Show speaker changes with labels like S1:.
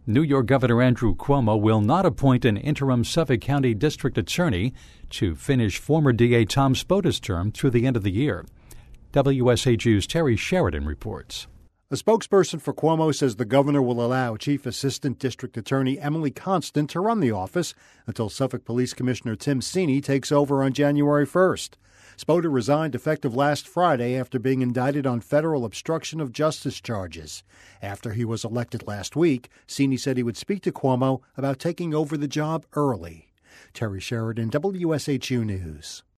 S1: New York Governor Andrew Cuomo will not appoint an interim Suffolk County District Attorney to finish former DA Tom Spoda's term through the end of the year. WSHU's Terry Sheridan reports.
S2: A spokesperson for Cuomo says the governor will allow Chief Assistant District Attorney Emily Constant to run the office until Suffolk Police Commissioner Tim Sini takes over on January 1st. Spoda resigned effective last Friday after being indicted on federal obstruction of justice charges. After he was elected last week, Sini said he would speak to Cuomo about taking over the job early. Terry Sheridan, WSHU News.